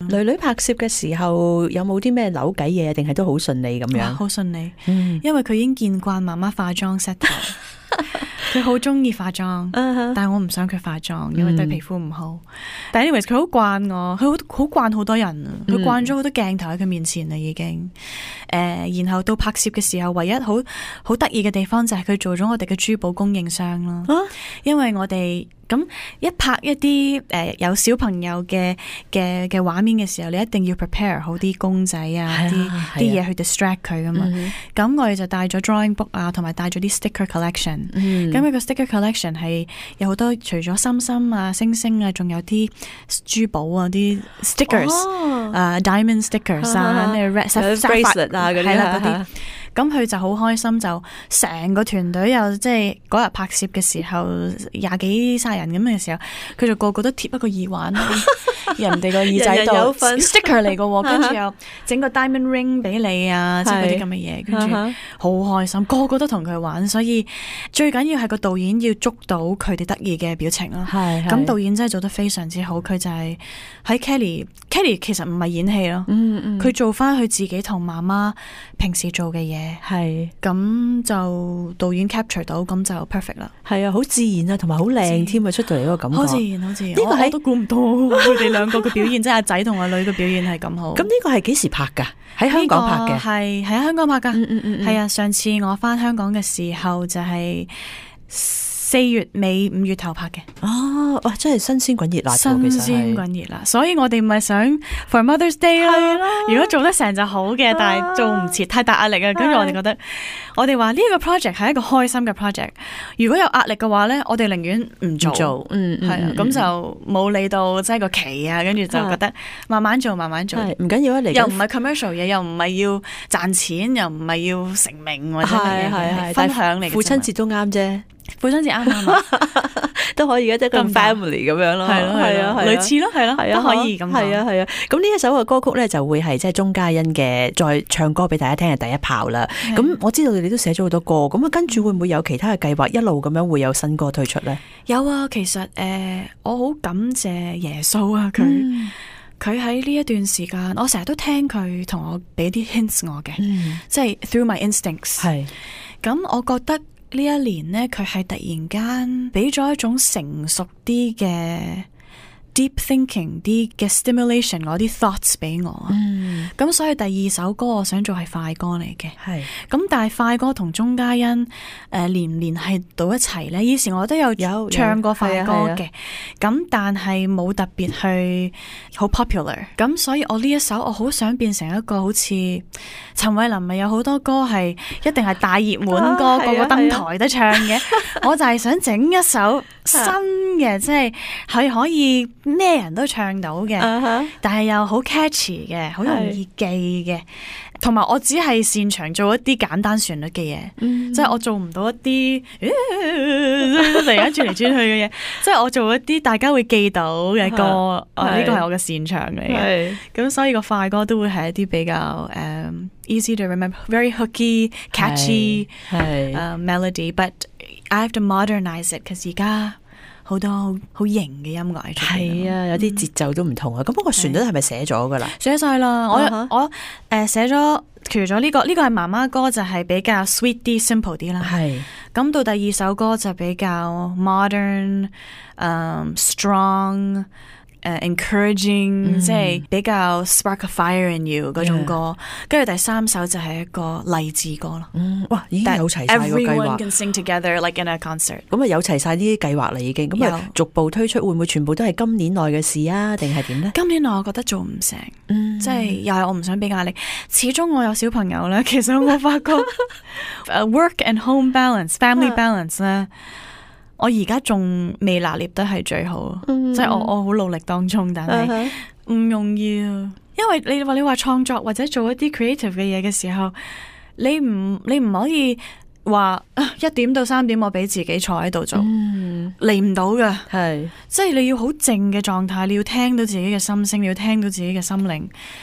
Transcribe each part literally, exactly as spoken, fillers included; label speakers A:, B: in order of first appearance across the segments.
A: 女女拍攝嘅時候有冇啲咩扭計嘢，定係都好順利咁樣？
B: 好順利，
A: 嗯、
B: 因為佢已經見慣媽媽化妝 set 頭。佢好中意化妝， uh-huh. 但係我唔想佢化妝，因為對皮膚唔好。嗯、但係 anyways 佢好慣我，佢好好慣好多人，佢慣咗好多鏡頭喺佢面前啦已經。誒、呃，然後到拍攝嘅時候，唯一好好得意嘅地方就係佢做咗我哋嘅珠寶供應商啦。Uh-huh. 因為我哋咁一拍一啲誒、呃、有小朋友嘅嘅嘅畫面嘅時候，你一定要 prepare 好啲公仔啊，啲啲嘢去 distract 佢噶嘛。咁、嗯、我哋就帶咗 drawing book 啊，同埋帶咗啲 sticker collection。咁佢個 sticker collection 係有好多，除咗心心啊、星星啊，仲有啲珠寶啊、啲 stickers，誒、哦 uh, diamond stickers 啊，咩 red
A: bracelet 啊嗰啲啦嗰啲。
B: 咁佢就好開心，就成個團隊又即係嗰日拍攝嘅時候，廿幾卅人咁嘅時候，佢就個個都貼一個耳環，人哋個耳仔度 sticker 嚟嘅，跟住又整個 diamond ring 俾你啊，即係嗰啲咁嘅嘢，跟住好開心，個個都同佢玩，所以最緊要係個導演要捉到佢哋得意嘅表情咯。咁導演真係做得非常之好，佢就係喺 Kelly，Kelly 其實唔係演戲咯，佢、嗯嗯、做翻佢自己同媽媽平時做嘅嘢。係咁就導演 capture 到，咁就 perfect 啦。係啊，好自然啊，同埋好靚添啊，出到嚟嗰個感覺。好自然，好自然。呢、這個我都估唔到，佢哋兩個嘅表現，即係阿仔同阿女嘅表現係咁好。咁呢個係幾時拍噶？喺香港拍嘅，係喺香港拍噶。嗯嗯嗯，係啊。上次我翻香港嘅時候就係四月尾五月頭拍嘅。哦，哇，真係新鮮滾熱辣，新鮮滾熱辣。所以我哋唔係想 for Mother's Day 咯。如果做得成就好嘅，但係做唔切太大壓力啊。跟住我哋覺得，我哋話呢個 project 係一個開心嘅 project。如果有壓力嘅話咧，我哋寧願唔做。做，嗯，係啊，咁就冇理到即係個期啊。跟住就覺得慢慢做，慢慢做，唔緊要啊。嚟又唔係 commercial 嘢，又唔係要賺錢，又唔係要成名或者乜嘢，分享嚟。父親節都啱啫。父親節啱啱都可以嘅，即係咁 family 咁樣咯，係咯係啊，類似咯，係咯，都可以咁。係啊係啊，咁呢一首嘅歌曲咧就會係即係鍾嘉欣嘅再唱歌俾大家聽嘅第一炮啦。咁我知道你哋都寫咗好多歌，咁啊跟住會唔會有其他嘅計劃，一路咁樣會有新歌推出咧？有啊，其實誒、呃，我好感謝耶穌啊，佢佢喺呢一段時間，我成日都聽佢同我俾啲 hints 我嘅，嗯、即係 through my instincts。係，咁我覺得。呢一年呢，佢係突然間俾咗一種成熟啲嘅 deep thinking 啲嘅 stimulation，我啲 thoughts 俾我。嗯，咁所以第二首歌我想做係快歌嚟嘅。係，咁但係快歌同鍾嘉欣誒、呃、連唔連係到一齊呢？以前我都有有唱過快歌嘅，咁但係冇特別去好 popular。咁所以我呢一首我好想變成一個好似陳慧琳咪有好多歌係一定係大熱門歌，啊、個個登台都唱嘅。啊、我就係想整一首新嘅，即係係可以咩人都唱到嘅，uh-huh. 但係又好 catchy 嘅，好容易記嘅。同埋我只係擅長做一啲簡單旋律嘅嘢，嗯、即係我做唔到一啲突然間轉嚟轉去嘅嘢。即係我做一啲大家會記到嘅歌，呢個係我嘅擅長嚟嘅。咁所以個快歌都會係一啲比較誒、um, easy to remember, very hooky, catchy uh, melody，but I have to modernize it because 而家好多好好型嘅音樂喺出邊。係啊，有啲節奏都唔同啊。咁不過旋律係咪寫咗噶啦？寫晒啦，我、uh-huh. 我誒寫咗，除咗呢個呢個係媽媽歌，就係比較 sweet 啲 simple 啲啦。係。咁到第二首歌就比較 modern，um, strong。誒、uh, encouraging、嗯、即係比較 spark a fire in you 嗰種歌，跟、yeah. 住第三首就係一個勵志歌咯。嗯，哇，已經有齊晒個計劃。Everyone can sing together like in a concert。咁啊有齊晒呢啲計劃啦，已經咁啊逐步推出，會唔會全部都係今年內嘅事啊？定係點咧？今年內我覺得做唔成，嗯、即係又係我唔想俾壓力。始終我有小朋友咧，其實我發覺誒 work and home balance、family balance 咧。我而家仲未拿捏得係最好，嗯、即係我我好努力當中，但係唔容易啊。因為你話你話創作或者做一啲 creative 嘅嘢嘅時候，你唔你唔可以話一點到三點我俾自己坐喺度做，嚟唔到㗎。係即係你要好靜嘅狀態，你要聽到自己嘅心聲，你要聽到自己嘅心靈。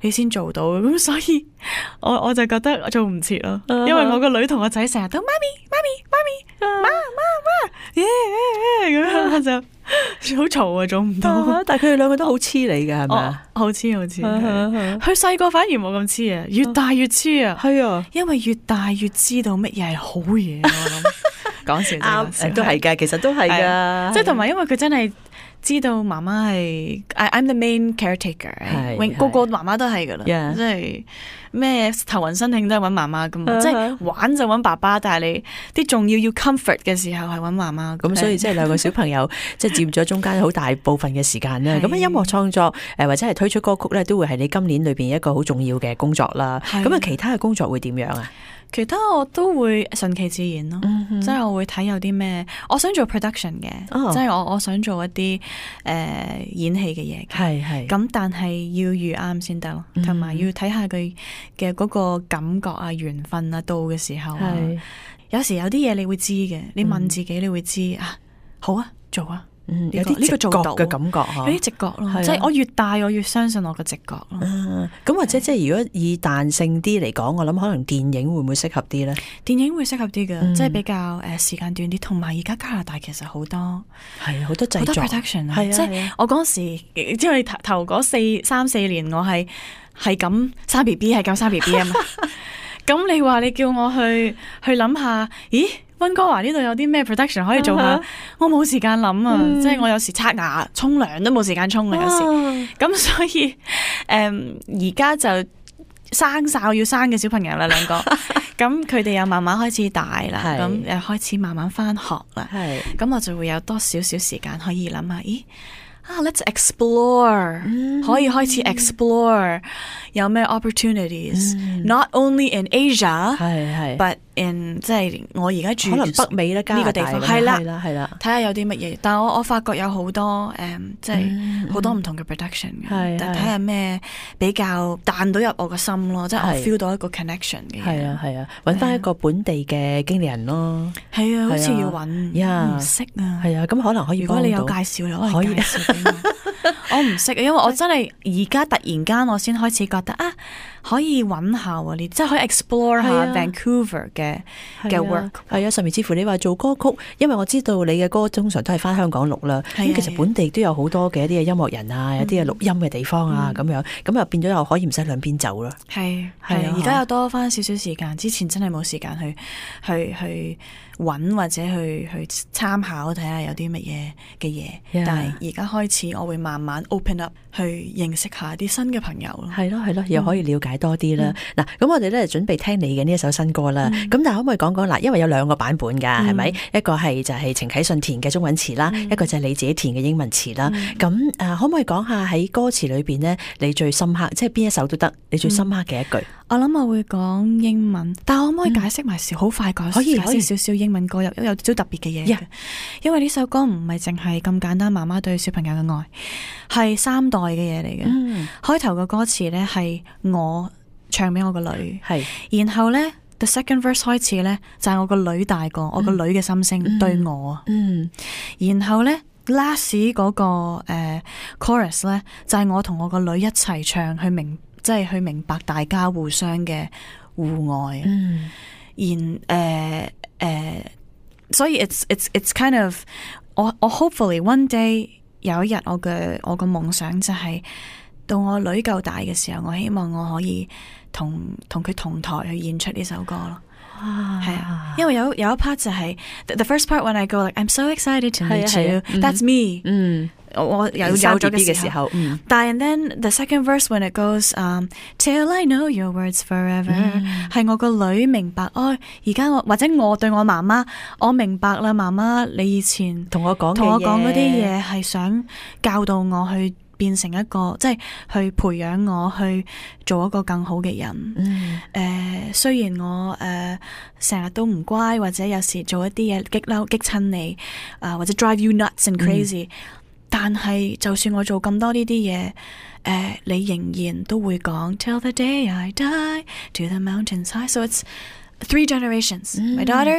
B: 你先做到，咁所以我我就覺得我做唔切咯，因為我個女同個仔成日都媽咪媽咪媽咪媽媽媽耶咁樣就好嘈啊，做唔到。
A: 但係佢哋兩個都好黐你噶，係咪啊？
B: 好黐好黐，佢細個反而冇咁黐啊，越大越黐啊。係啊，因為越大越知道乜嘢係好嘢。我諗講笑
A: 啱，都係噶，其實都係噶，
B: 即係同埋因為佢真係。知道媽媽係 I'm the main caretaker， 永個個媽媽都係噶啦，即係咩頭暈身慶都係揾媽媽噶嘛，即係玩就揾爸爸，但係你啲重要要 comfort 嘅時候係揾媽媽。
A: 咁所以即係兩個小朋友即係佔咗中間好大部分嘅時間啦。咁喺音樂創作誒或者係推出歌曲咧，都會係你今年裏邊一個好重要嘅工作啦。咁啊，其他嘅工作會點樣啊？
B: 其他我都會順其自然咯，嗯、哼即係我會睇有啲咩，我想做 production 嘅，哦、即係我我想做一啲誒、呃、演戲嘅嘢，係係，咁但係要預啱先得咯，同埋、嗯、要睇下佢嘅嗰個感覺啊、緣分啊到嘅時候，係有時有啲嘢你會知嘅，你問自己你會知、嗯、啊，好啊，做啊。嗯，有啲直覺嘅感覺嗬，有啲直覺咯，即係我越大我越相信我嘅直覺咯。
A: 咁或者即係如果以彈性啲嚟講，我諗可能電影會唔會適合啲咧？
B: 電影會適合啲嘅，即係比較誒時間短啲，同埋而家加拿大其實好多
A: 係好多製作，
B: 好多 protection 啊，即係我嗰時即係頭頭嗰四三四年，我係係咁生 B B 係咁生 B B 啊嘛。咁你話你叫我去去諗下，咦？溫哥華呢度有啲咩 production 可以做下？Uh huh. 我冇時間諗啊，嗯、即係我有時刷牙、沖涼都冇時間沖啊，有時。咁、uh. 所以誒，而家就生晒要生嘅小朋友啦，兩個。咁佢哋又慢慢開始大啦，咁又開始慢慢返學啦。咁是我就會有多少少時間可以諗下，咦？啊、ah, ，let's explore，、嗯、可以開始 explore 有咩 opportunities，not、嗯、only in Asia， 係係 but in 即係我而家住
A: 可能北美咧，
B: 呢個地方係啦係啦係啦，睇下有啲乜嘢。但係我我發覺有好多誒，即係好多唔同嘅 production 嘅、嗯，但係睇下咩比較彈到入我個心咯，即係我 feel 到一個 connection 嘅。係啊係啊，揾翻一個本地嘅經理人咯。係啊，好似要揾，唔識啊。係啊，咁可能可以。如果你有介紹，你可以介紹。我唔識，因為我真係而家突然間我先開始覺得啊，可以揾下喎，你即係可以 explore 下 Vancouver 嘅嘅 work。
A: 係啊，甚至乎你話做歌曲，因為我知道你嘅歌通常都係翻香港錄啦。咁其實本地都有好多嘅一啲嘅音樂人啊，一啲嘅錄音嘅地方啊，咁樣咁又變咗又可以唔使兩邊走啦。係係啊，而家有多翻少少時間，之前真係冇時間去去去揾或者去去參考睇下有啲乜嘢嘅嘢。但係而家開始我會慢慢 open up 去認識下啲新嘅朋友咯。係咯係咯，又可以了解多啲啦。嗱、嗯，咁我哋咧準備聽你嘅呢一首新歌啦。咁、嗯、但係可唔可以講講嗱？因為有兩個版本噶，係咪、嗯？一個係就係程啟信填嘅中文詞啦，嗯、一個就係你自己填嘅英文詞啦。咁誒、嗯，可唔可以講下喺歌詞裏邊呢？你最深刻，即係邊一首都得，你最深刻嘅一句？嗯、我諗我會講英文，但係我可唔可以解釋埋少？好、嗯、快講，可以解釋少少英文歌，有有少特別嘅嘢。Yeah. 因為呢首歌唔係淨係咁簡單，媽媽對小朋友嘅愛係三代嘅嘢嚟嘅。嗯、開頭嘅歌詞咧係我唱俾我個女，係是然後咧 the second verse 開始咧就係、是、我個女大個，嗯、我個女嘅心聲對我，嗯，然後咧 last 嗰個誒、uh, chorus 咧就係、是、我同我個女一齊唱去明，即係去明白大家互相嘅互愛，嗯，然誒誒。Uh, uh, 所以 it's it's it's kind of 我我 hopefully one day 有一日我嘅我嘅夢想就係到我女夠大嘅時候，我希望我可以同同佢同台去演出呢首歌咯。係啊，因為有有一 part 就係、是、the first part when I go like I'm so excited to meet you, that's me。嗯。我有有咗嘅時候，嗯、但係 then the second verse when it goes、um, till I know your words forever，係、嗯、我個女明白，哦，而家我或者我對我媽媽，我明白啦，媽媽你以前同我講同我講嗰啲嘢係想教導我去變成一個，即係去培養我去做一個更好嘅人。誒、嗯呃，雖然我誒成日都唔乖，或者有時做一啲嘢激嬲激親你，啊、呃、或者 drive you nuts and crazy、嗯。但係就算我做咁多呢啲嘢，誒、呃，你仍然都會講 Till the day I die to the mountains high，so it's three generations、嗯、my daughter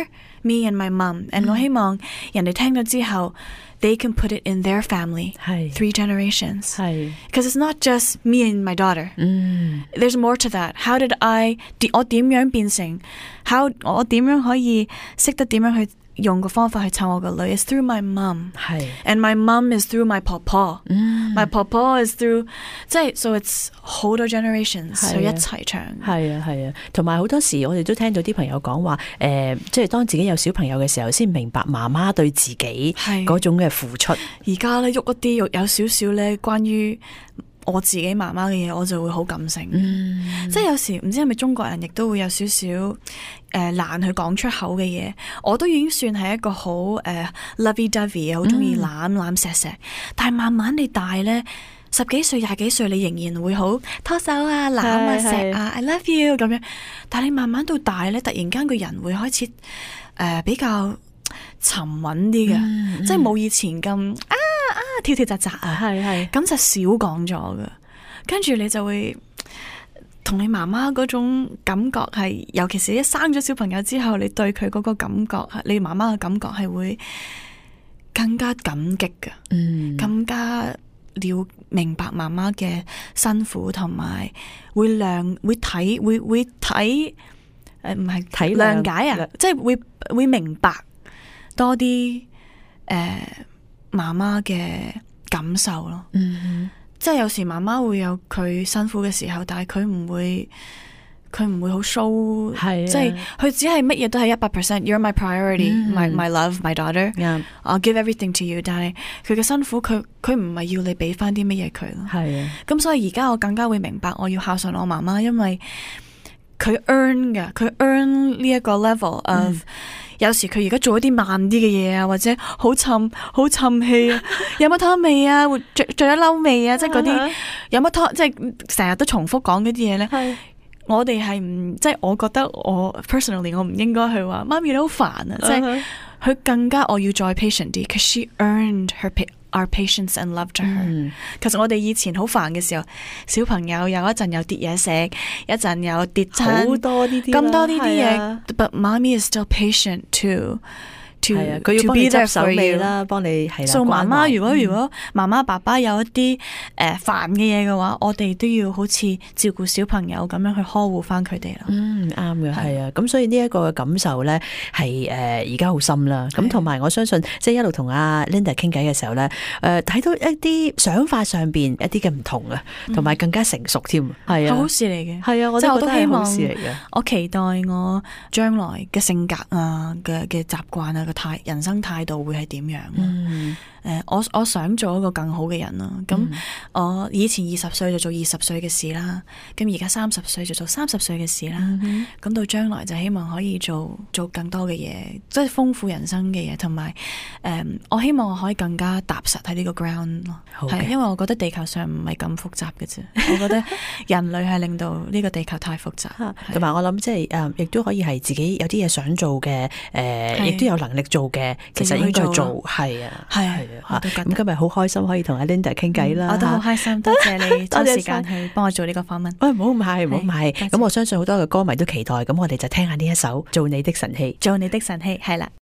B: me and my mum，and、嗯、我希望人哋聽咗之後 they can put it in their family three generations because it's not just me and my daughter、嗯、there's more to that how did I 我點樣變成 how 我點樣可以識得點樣去用個方法去湊我個女 is through my mum and my mum is through my 婆婆、嗯、my 婆婆 is through 即係 so it's 好多 generations 就一齊唱
A: 係啊係啊同埋好多時我哋都聽到啲朋友講話誒即係當自己有小朋友嘅時候先明白媽媽對自己嗰種嘅付出
B: 而家咧喐一啲有少少咧關於我自己媽媽嘅嘢我就會好感性、嗯、即係有時唔知係咪中國人亦都會有少少誒、呃、難去講出口嘅嘢我都已經算係一個好誒、uh, lovey-dovey 好中意攬攬錫錫但係慢慢你大咧十幾歲廿幾歲你仍然會好拖手啊攬啊錫啊 I love you 咁樣但係你慢慢到大咧突然間個人會開始誒、呃、比較沉穩啲嘅、嗯、即係冇以前咁啊啊跳跳扎扎啊係係咁就少講咗㗎跟住你就會同你媽媽嗰種感覺係尤其是一生咗小朋友之後你對佢嗰個感覺你媽媽嘅感覺係會更加感激㗎、嗯、更加了明白媽媽嘅辛苦同埋會諒會睇會會睇誒唔係體諒解啊即係會會明白多啲誒媽媽嘅感受咯，嗯、即係有時媽媽會有佢辛苦嘅時候，但係佢唔會佢唔會好 show，、啊、即係佢只係乜嘢都係一百 percent，you're my priority，my、嗯、my love，my daughter，I'll、yeah. give everything to you。但係佢嘅辛苦，佢佢唔係要你俾翻啲乜嘢佢咯。係啊，咁所以而家我更加會明白我要孝順我媽媽，因為佢 earn 嘅，佢 earn 呢一個 level of、嗯。有時佢而家做一啲慢啲嘅嘢啊，或者好沉好沉氣啊，有乜湯味啊，着着咗褸味啊，即係嗰啲有乜湯，即係成日都重複講嗰啲嘢咧。我哋係唔即係，我覺得我 personally 我唔應該去話媽咪你好煩啊，即係佢更加我要再 patient 啲 ，cause she earned her our patience and love to her、嗯。其實我哋以前好煩嘅時候，小朋友有一陣又跌嘢食，一陣又跌親，好多呢啲咁多呢啲嘢。But mommy is still patient to to to be there for you 啦，幫你係啦。So 媽媽如果、嗯、如果媽媽爸爸有一啲誒煩嘅嘢嘅話，我哋都要好似照顧小朋友咁樣去呵護翻佢哋咯。嗯，啱嘅，係啊。咁所以呢一個嘅感受咧係誒而家好深啦。咁同埋我相信，即係一路同阿 Linda 傾偈嘅時候咧，誒、呃、睇到一啲想法上邊一啲嘅唔同啊，同埋更加成熟添。係啊，好事嚟嘅。係啊，我都覺得係好事嚟嘅。我期待我將來嘅性格啊嘅嘅習慣啊。態人生態度會係點樣？嗯誒，我我想做一個更好嘅人咯。咁、嗯、我以前二十歲就做二十歲嘅事啦，咁而家三十歲就做三十歲嘅事啦。咁、嗯、到將來就希望可以做做更多嘅嘢，即係豐富人生嘅嘢，同埋誒，我希望我可以更加踏實喺呢個 ground 咯。係，因為我覺得地球上唔係咁複雜嘅啫。我覺得人類係令到呢個地球太複雜，同埋我諗即係誒，亦都可以係自己有啲嘢想做嘅，誒、呃，亦都有能力做嘅，其實應該做係啊，係啊。咁今日好開心可以同阿 Linda 傾偈啦，我都好開心，多謝你多時間去幫我做呢個訪問。喂，唔好咁客氣，唔好咁客氣。咁我相信好多嘅歌迷都期待，咁我哋就聽下呢一首《做你的神器》，做你的神器係啦。